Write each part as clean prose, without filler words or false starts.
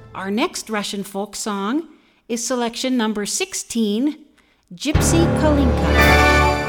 Our next Russian folk song is selection number 16, Gypsy Kalinka.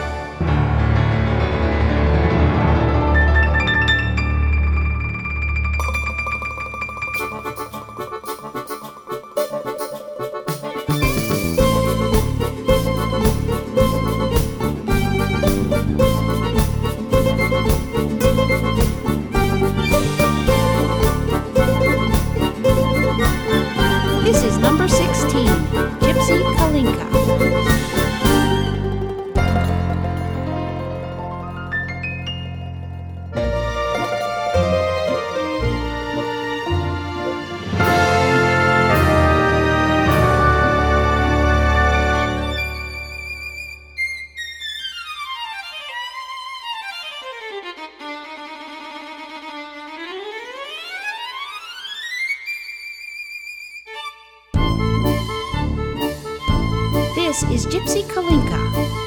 This is number 16, Gypsy Kalinka. This is Gypsy Kalinka.